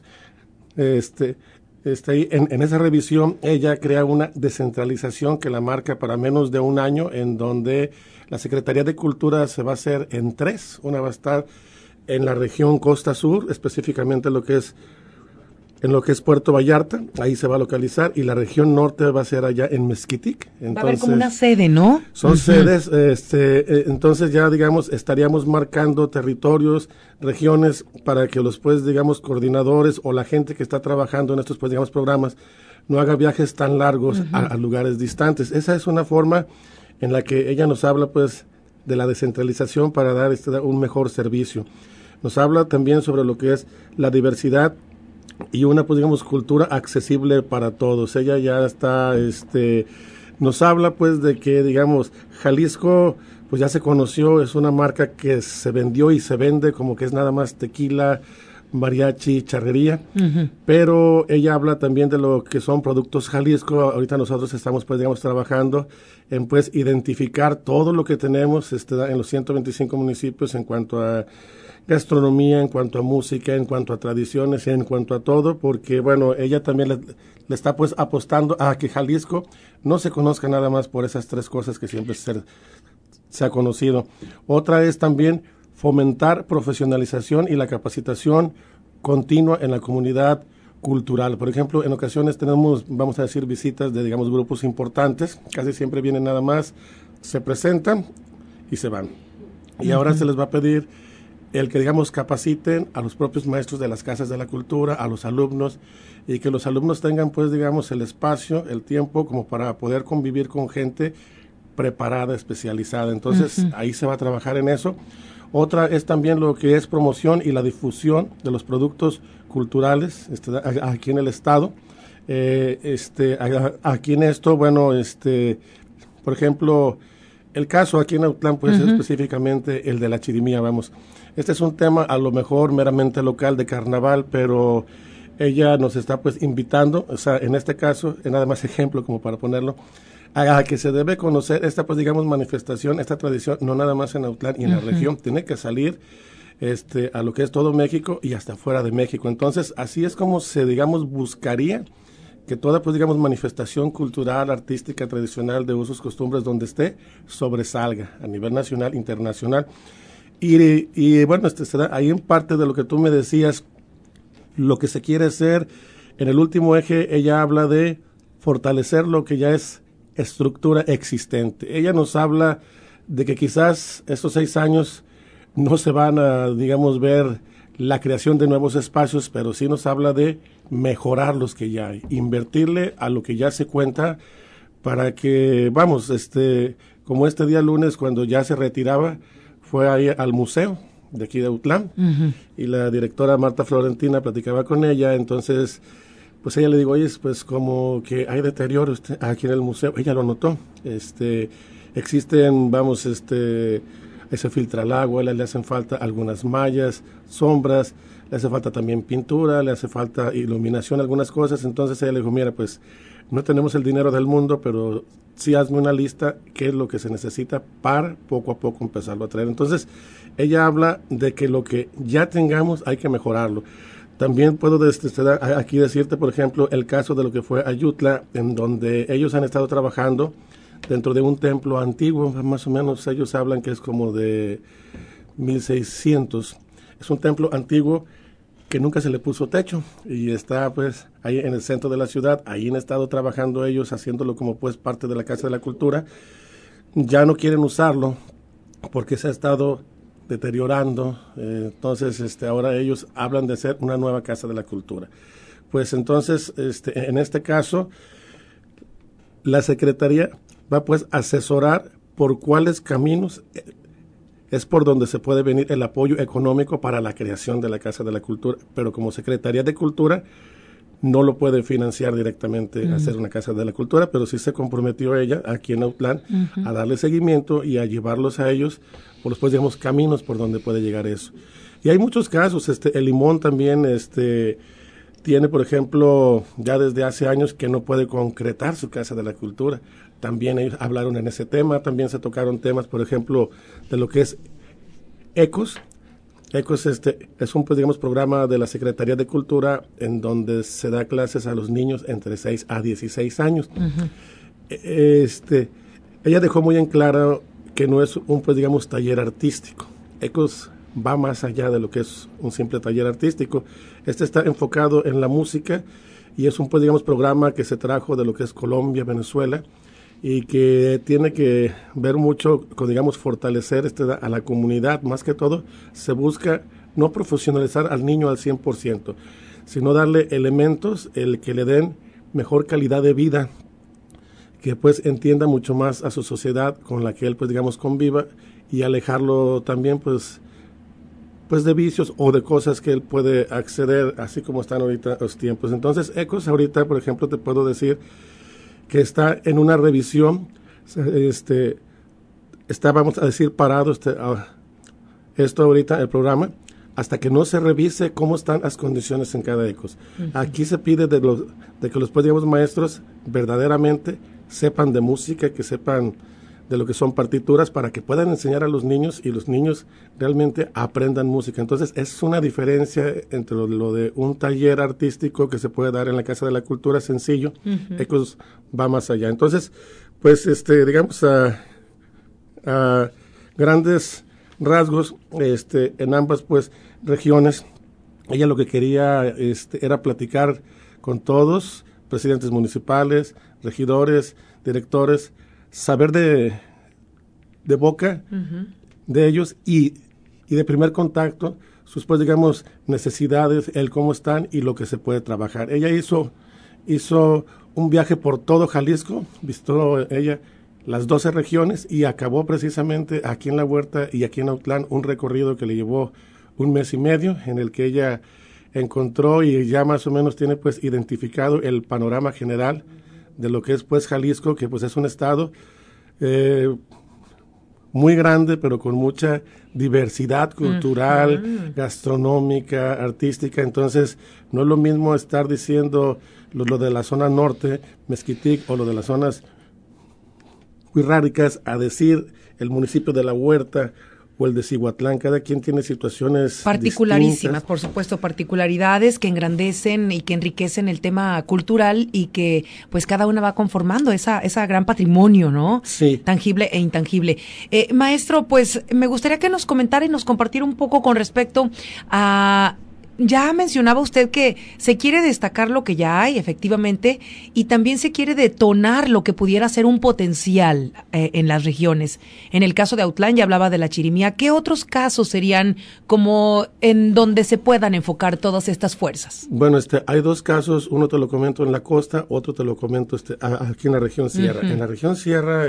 ahí, en esa revisión, ella crea una descentralización que la marca para menos de un año, en donde la Secretaría de Cultura se va a hacer en 3. Una va a estar en la región Costa Sur, específicamente en lo que es Puerto Vallarta, ahí se va a localizar, y la región norte va a ser allá en Mezquitic. Entonces, va a haber como una sede, ¿no? Son sedes, entonces ya, digamos, estaríamos marcando territorios, regiones, para que los, pues, digamos, coordinadores o la gente que está trabajando en estos, pues, digamos, programas, no haga viajes tan largos a lugares distantes. Esa es una forma en la que ella nos habla, pues, de la descentralización para dar un mejor servicio. nos habla también sobre lo que es la diversidad y una, pues digamos, cultura accesible para todos. Ella ya está, nos habla pues de que, digamos, Jalisco pues ya se conoció, es una marca que se vendió y se vende como que es nada más tequila, mariachi, charrería, pero ella habla también de lo que son productos Jalisco. Ahorita nosotros estamos pues digamos trabajando en pues identificar todo lo que tenemos en los 125 municipios en cuanto a gastronomía, en cuanto a música, en cuanto a tradiciones, en cuanto a todo, porque bueno, ella también le está pues apostando a que Jalisco no se conozca nada más por esas tres cosas que siempre se ha conocido. Otra es también fomentar profesionalización y la capacitación continua en la comunidad cultural. Por ejemplo, en ocasiones tenemos, vamos a decir, visitas de, digamos, grupos importantes, casi siempre vienen nada más, se presentan y se van. Y ahora se les va a pedir el que, digamos, capaciten a los propios maestros de las casas de la cultura, a los alumnos, y que los alumnos tengan, pues, digamos, el espacio, el tiempo, como para poder convivir con gente preparada, especializada. Entonces, ahí se va a trabajar en eso. Otra es también lo que es promoción y la difusión de los productos culturales aquí en el estado. Aquí en esto, bueno, por ejemplo, el caso aquí en Autlán, pues es específicamente el de la chirimía, vamos. Este es un tema a lo mejor meramente local de carnaval, pero ella nos está pues invitando, o sea, en este caso, es nada más ejemplo como para ponerlo, a que se debe conocer esta, pues digamos, manifestación, esta tradición, no nada más en Autlán y en la región, tiene que salir a lo que es todo México y hasta fuera de México. Entonces, así es como se, digamos, buscaría que toda, pues digamos, manifestación cultural, artística, tradicional, de usos, costumbres, donde esté, sobresalga a nivel nacional, internacional. Y bueno, ahí en parte de lo que tú me decías, lo que se quiere hacer, en el último eje, ella habla de fortalecer lo que ya es estructura existente. Ella nos habla de que quizás estos 6 años no se van a, digamos, ver la creación de nuevos espacios, pero sí nos habla de mejorar los que ya hay, invertirle a lo que ya se cuenta para que, vamos, como este día lunes cuando ya se retiraba, fue ahí al museo de aquí de Autlán y la directora Marta Florentina platicaba con ella, entonces pues ella le digo, oye, pues como que hay deterioro aquí en el museo. Ella lo notó. Existen, vamos, se filtra el agua, le hacen falta algunas mallas, sombras, le hace falta también pintura, le hace falta iluminación, algunas cosas. Entonces ella le dijo, mira, pues no tenemos el dinero del mundo, pero sí hazme una lista qué es lo que se necesita para poco a poco empezarlo a traer. Entonces ella habla de que lo que ya tengamos hay que mejorarlo. También puedo aquí decirte, por ejemplo, el caso de lo que fue Ayutla, en donde ellos han estado trabajando dentro de un templo antiguo, más o menos ellos hablan que es como de 1600. Es un templo antiguo que nunca se le puso techo y está pues ahí en el centro de la ciudad. Ahí han estado trabajando ellos, haciéndolo como pues parte de la Casa de la Cultura. Ya no quieren usarlo porque se ha estado deteriorando, entonces ahora ellos hablan de hacer una nueva Casa de la Cultura. Pues entonces, en este caso, la Secretaría va pues a asesorar por cuáles caminos es por donde se puede venir el apoyo económico para la creación de la Casa de la Cultura, pero como Secretaría de Cultura no lo puede financiar directamente hacer una Casa de la Cultura, pero sí se comprometió ella aquí en Autlán a darle seguimiento y a llevarlos a ellos por los, pues, digamos, caminos por donde puede llegar eso. Y hay muchos casos, el Limón también tiene, por ejemplo, ya desde hace años que no puede concretar su Casa de la Cultura. También ellos hablaron en ese tema, también se tocaron temas, por ejemplo, de lo que es ECOS. ECOS es un, pues, digamos, programa de la Secretaría de Cultura en donde se da clases a los niños entre 6 a 16 años. Ella dejó muy en claro que no es un, pues, digamos, taller artístico. ECOS va más allá de lo que es un simple taller artístico. Está enfocado en la música y es un, pues, digamos, programa que se trajo de lo que es Colombia, Venezuela, y que tiene que ver mucho con, digamos, fortalecer a la comunidad. Más que todo, se busca no profesionalizar al niño al 100%, sino darle elementos que le den mejor calidad de vida, que pues entienda mucho más a su sociedad con la que él, pues, digamos, conviva, y alejarlo también, pues, pues de vicios o de cosas que él puede acceder, así como están ahorita los tiempos. Entonces, ECOS ahorita, por ejemplo, te puedo decir que está en una revisión, está, vamos a decir, parado esto ahorita, el programa, hasta que no se revise cómo están las condiciones en cada ECOS. Uh-huh. Aquí se pide de que los, pues, digamos, maestros verdaderamente sepan de música, que sepan de lo que son partituras, para que puedan enseñar a los niños y los niños realmente aprendan música. Entonces, es una diferencia entre lo de un taller artístico que se puede dar en la Casa de la Cultura sencillo. Uh-huh. ECOS va más allá. Entonces, pues, digamos, a grandes rasgos, en ambas, pues, regiones, ella lo que quería, era platicar con todos, presidentes municipales, regidores, directores, saber de boca uh-huh. de ellos y de primer contacto sus, pues, digamos, necesidades, el cómo están y lo que se puede trabajar. Ella hizo un viaje por todo Jalisco, visitó ella las 12 regiones y acabó precisamente aquí en La Huerta y aquí en Autlán un recorrido que le llevó 1 mes y medio, en el que ella encontró y ya más o menos tiene, pues, identificado el panorama general de lo que es, pues, Jalisco, que, pues, es un estado muy grande, pero con mucha diversidad cultural, uh-huh. gastronómica, artística. Entonces, no es lo mismo estar diciendo lo de la zona norte, Mezquitic, o lo de las zonas Huirráricas, a decir el municipio de La Huerta o el de Cihuatlán. Cada quien tiene situaciones particularísimas, distintas. Por supuesto, particularidades que engrandecen y que enriquecen el tema cultural y que, pues, cada una va conformando esa gran patrimonio, ¿no? Sí. Tangible e intangible. Maestro, pues, me gustaría que nos comentara y nos compartiera un poco con respecto a... Ya mencionaba usted que se quiere destacar lo que ya hay, efectivamente, y también se quiere detonar lo que pudiera ser un potencial en las regiones. En el caso de Autlán ya hablaba de la chirimía. ¿Qué otros casos serían como en donde se puedan enfocar todas estas fuerzas? Bueno, hay 2 casos, uno te lo comento en la costa, otro te lo comento aquí en la región Sierra. Uh-huh. En la región Sierra,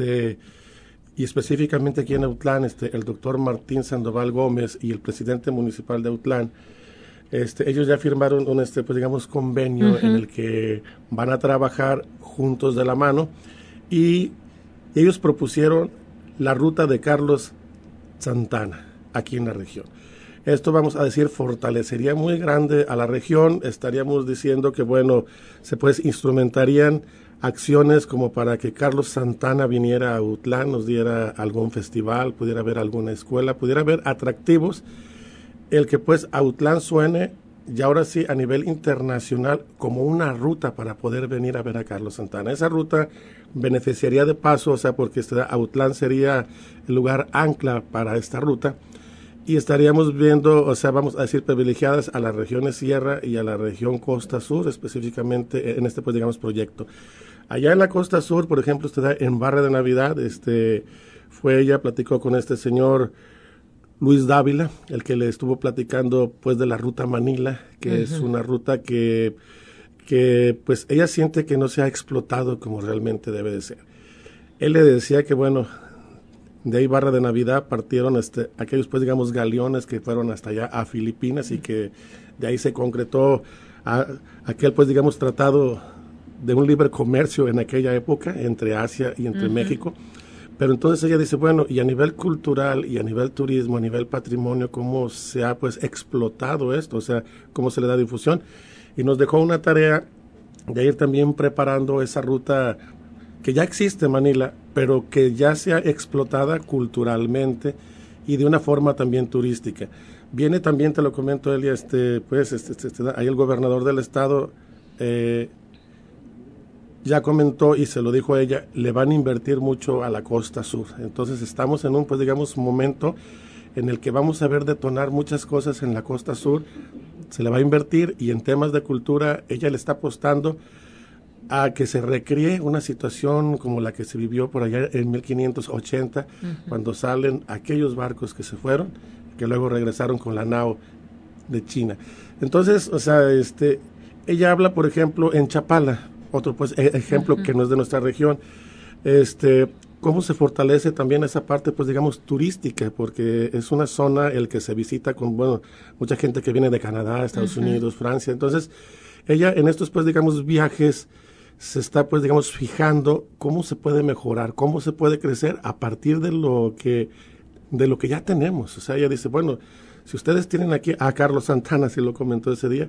y específicamente aquí en Autlán, el doctor Martín Sandoval Gómez y el presidente municipal de Autlán, ellos ya firmaron un, pues, digamos, convenio uh-huh. en el que van a trabajar juntos de la mano y ellos propusieron la ruta de Carlos Santana aquí en la región. Esto, vamos a decir, fortalecería muy grande a la región. Estaríamos diciendo que, bueno, pues, instrumentarían acciones como para que Carlos Santana viniera a Autlán, nos diera algún festival, pudiera haber alguna escuela, pudiera haber atractivos, el que, pues, Autlán suene, y ahora sí, a nivel internacional, como una ruta para poder venir a ver a Carlos Santana. Esa ruta beneficiaría de paso, o sea, porque Autlán sería el lugar ancla para esta ruta, y estaríamos viendo, o sea, vamos a decir, privilegiadas a las regiones Sierra y a la región Costa Sur, específicamente en pues, digamos, proyecto. Allá en la Costa Sur, por ejemplo, en Barra de Navidad, ella platicó con este señor Luis Dávila, el que le estuvo platicando, pues, de la ruta Manila, que uh-huh. es una ruta que pues ella siente que no se ha explotado como realmente debe de ser. Él le decía que, bueno, de ahí Barra de Navidad partieron aquellos, pues, digamos, galeones que fueron hasta allá a Filipinas y que de ahí se concretó aquel, pues, digamos, tratado de un libre comercio en aquella época entre Asia y entre uh-huh. México. Pero entonces ella dice, bueno, y a nivel cultural y a nivel turismo, a nivel patrimonio, ¿cómo se ha, pues, explotado esto? O sea, ¿cómo se le da difusión? Y nos dejó una tarea de ir también preparando esa ruta que ya existe en Manila, pero que ya sea explotada culturalmente y de una forma también turística. Viene también, te lo comento, Elia, ahí el gobernador del estado ya comentó y se lo dijo a ella, le van a invertir mucho a la Costa Sur. Entonces estamos en un, pues, digamos, momento en el que vamos a ver detonar muchas cosas en la Costa Sur. Se le va a invertir y en temas de cultura ella le está apostando a que se recree una situación como la que se vivió por allá en 1580, uh-huh. cuando salen aquellos barcos que se fueron, que luego regresaron con la nao de China. Entonces, o sea, ella habla, por ejemplo, en Chapala, otro, pues, ejemplo uh-huh. que no es de nuestra región, cómo se fortalece también esa parte, pues digamos, turística, porque es una zona el que se visita con, bueno, mucha gente que viene de Canadá, Estados Unidos, Francia. Entonces, ella en estos, pues digamos, viajes se está, pues digamos, fijando cómo se puede mejorar, cómo se puede crecer a partir de lo que ya tenemos. O sea, ella dice, bueno, si ustedes tienen aquí a Carlos Santana, así lo comentó ese día,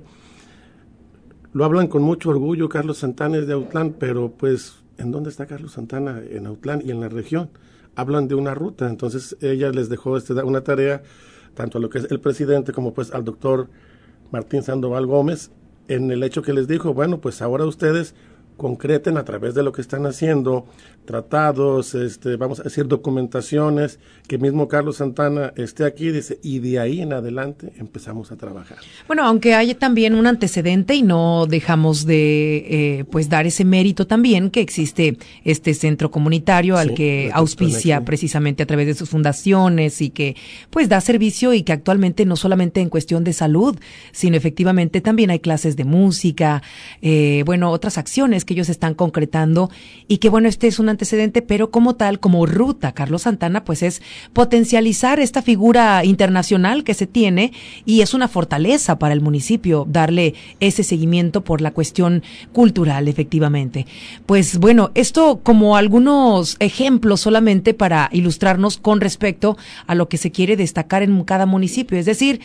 lo hablan con mucho orgullo, Carlos Santana es de Autlán, pero pues, ¿en dónde está Carlos Santana? En Autlán y en la región. Hablan de una ruta, entonces ella les dejó una tarea, tanto a lo que es el presidente como pues al doctor Martín Sandoval Gómez, en el hecho que les dijo, bueno, pues ahora ustedes concreten a través de lo que están haciendo, tratados, vamos a decir documentaciones, que mismo Carlos Santana esté aquí, dice, y de ahí en adelante empezamos a trabajar. Bueno, aunque hay también un antecedente y no dejamos de pues dar ese mérito también que existe este centro comunitario al que auspicia precisamente a través de sus fundaciones y que pues da servicio y que actualmente no solamente en cuestión de salud, sino efectivamente también hay clases de música, bueno, otras acciones que ellos están concretando y que bueno, este es un antecedente, pero como tal, como ruta, Carlos Santana, pues es potencializar esta figura internacional que se tiene y es una fortaleza para el municipio darle ese seguimiento por la cuestión cultural, efectivamente. Pues bueno, esto como algunos ejemplos solamente para ilustrarnos con respecto a lo que se quiere destacar en cada municipio, es decir,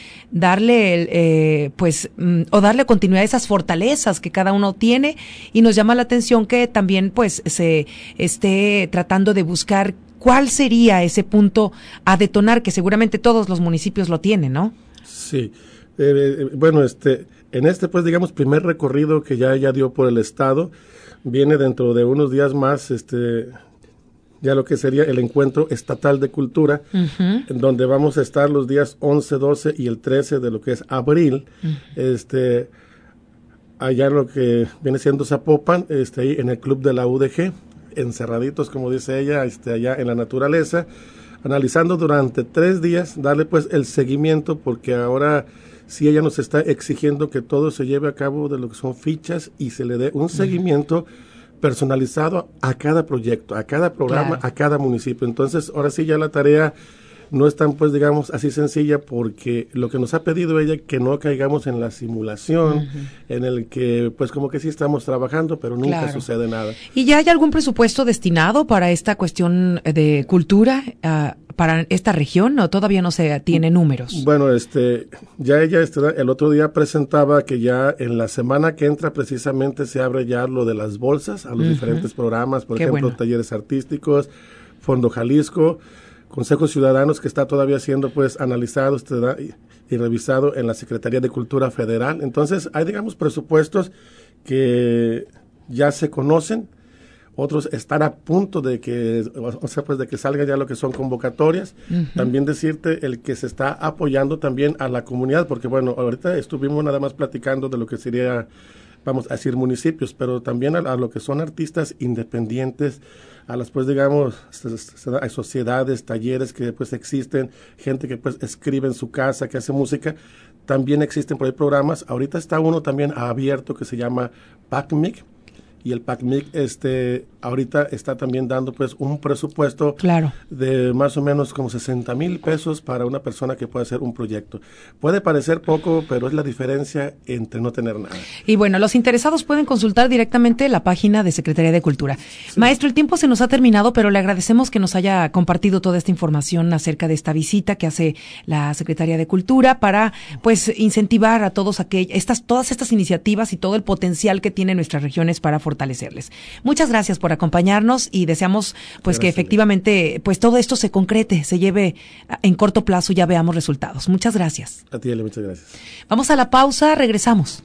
darle o darle continuidad a esas fortalezas que cada uno tiene y nos llama la atención que también pues se esté tratando de buscar cuál sería ese punto a detonar, que seguramente todos los municipios lo tienen, ¿no? Sí, bueno, en pues digamos primer recorrido que ya dio por el estado, viene dentro de unos días más, ya lo que sería el encuentro estatal de cultura, en donde vamos a estar los días 11, 12 y el 13 de lo que es abril, allá en lo que viene siendo Zapopan, ahí en el club de la UDG, encerraditos, como dice ella, allá en la naturaleza, analizando durante 3 días, darle pues el seguimiento, porque ahora sí ella nos está exigiendo que todo se lleve a cabo de lo que son fichas y se le dé un seguimiento personalizado a cada proyecto, a cada programa, a cada municipio. Entonces, ahora sí ya la tarea no es tan, pues, digamos, así sencilla, porque lo que nos ha pedido ella, que no caigamos en la simulación, en el que, pues, como que sí estamos trabajando, pero nunca sucede nada. ¿Y ya hay algún presupuesto destinado para esta cuestión de cultura, para esta región, o todavía no se tiene números? Bueno, ya ella, el otro día presentaba que ya en la semana que entra precisamente se abre ya lo de las bolsas a los diferentes programas, por ejemplo, talleres artísticos, Fondo Jalisco, Consejos Ciudadanos, que está todavía siendo pues analizado y revisado en la Secretaría de Cultura Federal. Entonces hay, digamos, presupuestos que ya se conocen, otros están a punto de que, de que salga ya lo que son convocatorias. También decirte el que se está apoyando también a la comunidad, porque bueno, ahorita estuvimos nada más platicando de lo que sería, vamos a decir, municipios, pero también a lo que son artistas independientes, a las, pues, digamos, hay sociedades, talleres que, pues, existen, gente que, pues, escribe en su casa, que hace música, también existen por ahí programas. Ahorita está uno también abierto que se llama PACMIC, y el PACMIC, ahorita está también dando, pues, un presupuesto de más o menos como 60,000 pesos para una persona que pueda hacer un proyecto. Puede parecer poco, pero es la diferencia entre no tener nada. Y bueno, los interesados pueden consultar directamente la página de Secretaría de Cultura. Sí. Maestro, el tiempo se nos ha terminado, pero le agradecemos que nos haya compartido toda esta información acerca de esta visita que hace la Secretaría de Cultura para, pues, incentivar a todas estas iniciativas y todo el potencial que tienen nuestras regiones para fortalecerles. Muchas gracias por acompañarnos y deseamos pues que efectivamente pues todo esto se concrete, se lleve en corto plazo, ya veamos resultados. Muchas gracias. A ti, Eli, muchas gracias. Vamos a la pausa, regresamos.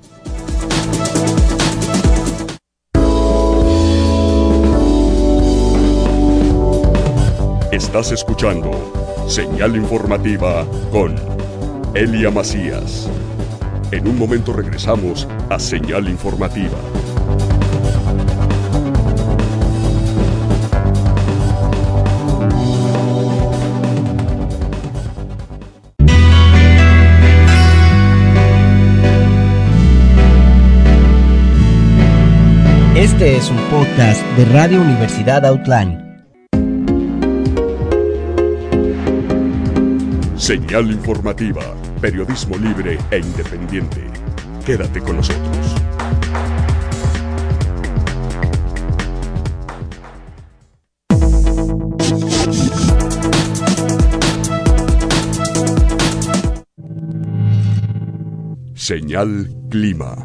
Estás escuchando Señal Informativa con Elia Macías. En un momento regresamos a Señal Informativa. Este es un podcast de Radio Universidad Autlán. Señal informativa, periodismo libre e independiente. Quédate con nosotros. Señal Clima.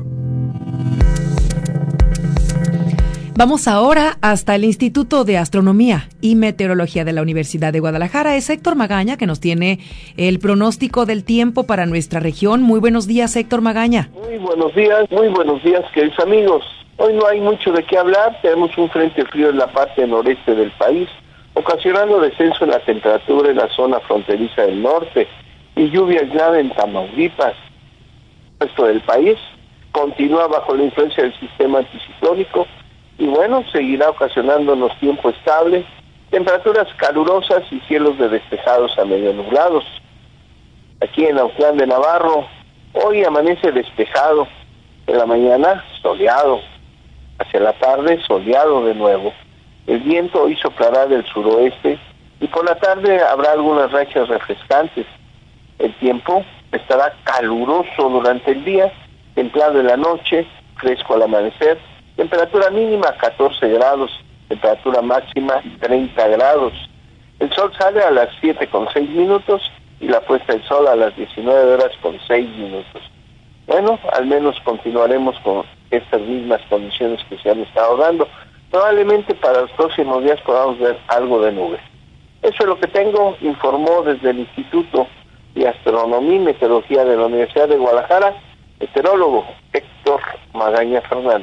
Vamos ahora hasta el Instituto de Astronomía y Meteorología de la Universidad de Guadalajara. Es Héctor Magaña que nos tiene el pronóstico del tiempo para nuestra región. Muy buenos días, Héctor Magaña. Muy buenos días, queridos amigos. Hoy no hay mucho de qué hablar. Tenemos un frente frío en la parte noreste del país, ocasionando descenso en la temperatura en la zona fronteriza del norte y lluvia aislada en Tamaulipas. El resto del país continúa bajo la influencia del sistema anticiclónico y seguirá ocasionándonos tiempo estable, temperaturas calurosas y cielos de despejados a medio nublados. Aquí en Autlán de Navarro, hoy amanece despejado, en la mañana soleado, hacia la tarde soleado de nuevo. El viento hoy soplará del suroeste y por la tarde habrá algunas rachas refrescantes. El tiempo estará caluroso durante el día, templado en la noche, fresco al amanecer, temperatura mínima 14 grados, temperatura máxima 30 grados. El sol sale a las 7:06 y la puesta del sol a las 19:06. Al menos continuaremos con estas mismas condiciones que se han estado dando. Probablemente para los próximos días podamos ver algo de nubes. Eso es lo que tengo, informó desde el Instituto de Astronomía y Meteorología de la Universidad de Guadalajara, meteorólogo Héctor Magaña Fernández.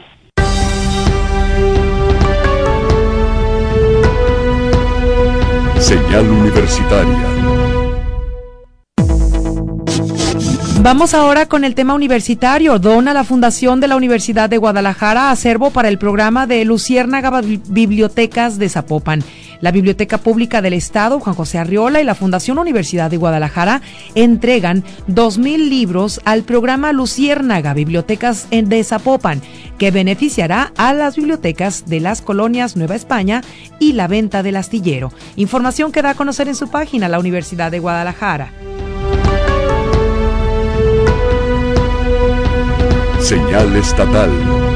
Señal universitaria. Vamos ahora con el tema universitario. Dona la Fundación de la Universidad de Guadalajara acervo para el programa de Luciérnaga Bibliotecas de Zapopan. La Biblioteca Pública del Estado, Juan José Arriola, y la Fundación Universidad de Guadalajara entregan 2,000 libros al programa Luciérnaga Bibliotecas de Zapopan, que beneficiará a las bibliotecas de las colonias Nueva España y La Venta del Astillero. Información que da a conocer en su página la Universidad de Guadalajara. Señal estatal.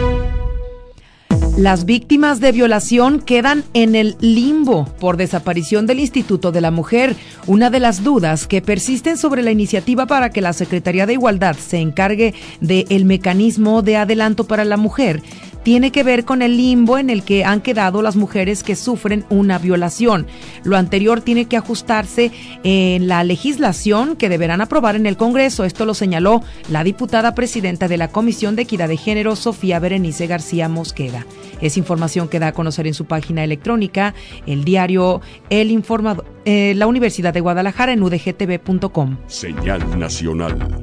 Las víctimas de violación quedan en el limbo por desaparición del Instituto de la Mujer. Una de las dudas que persisten sobre la iniciativa para que la Secretaría de Igualdad se encargue del mecanismo de adelanto para la mujer tiene que ver con el limbo en el que han quedado las mujeres que sufren una violación. Lo anterior tiene que ajustarse en la legislación que deberán aprobar en el Congreso. Esto lo señaló la diputada presidenta de la Comisión de Equidad de Género, Sofía Berenice García Mosqueda. Es información que da a conocer en su página electrónica, el diario El Informador, la Universidad de Guadalajara en udgtv.com. Señal nacional.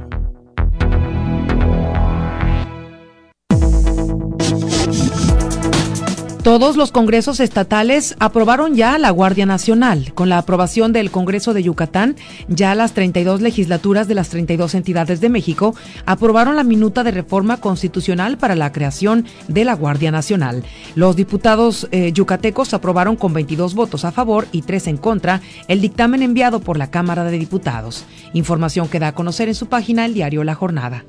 Todos los congresos estatales aprobaron ya la Guardia Nacional. Con la aprobación del Congreso de Yucatán, ya las 32 legislaturas de las 32 entidades de México aprobaron la minuta de reforma constitucional para la creación de la Guardia Nacional. Los diputados yucatecos aprobaron con 22 votos a favor y 3 en contra el dictamen enviado por la Cámara de Diputados. Información que da a conocer en su página el diario La Jornada.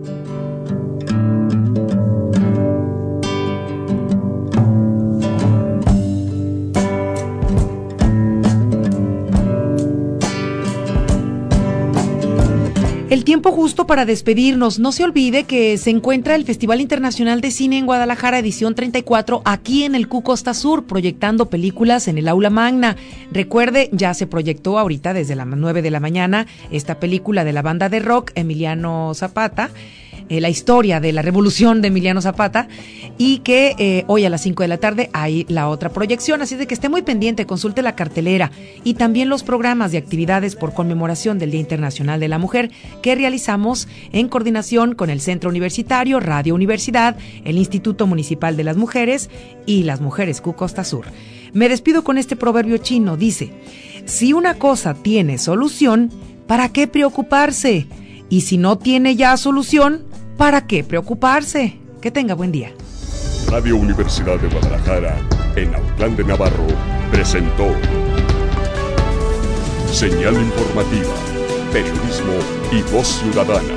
El tiempo justo para despedirnos. No se olvide que se encuentra el Festival Internacional de Cine en Guadalajara, edición 34, aquí en el CU Costa Sur, proyectando películas en el Aula Magna. Recuerde, ya se proyectó ahorita desde las 9 de la mañana esta película de la banda de rock Emiliano Zapata, la historia de la revolución de Emiliano Zapata, y que hoy a las 5 de la tarde hay la otra proyección, así de que esté muy pendiente, consulte la cartelera y también los programas de actividades por conmemoración del Día Internacional de la Mujer que realizamos en coordinación con el Centro Universitario, Radio Universidad, el Instituto Municipal de las Mujeres y las Mujeres CU Costa Sur. Me despido con este proverbio chino, dice: si una cosa tiene solución, ¿para qué preocuparse? Y si no tiene ya solución, ¿para qué preocuparse? Que tenga buen día. Radio Universidad de Guadalajara, en Autlán de Navarro, presentó Señal Informativa, periodismo y voz ciudadana.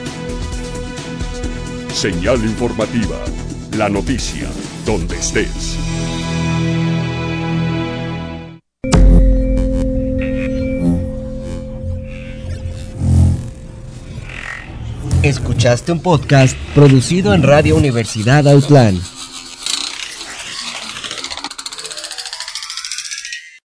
Señal informativa, la noticia, donde estés. Escuchaste un podcast producido en Radio Universidad Autlán.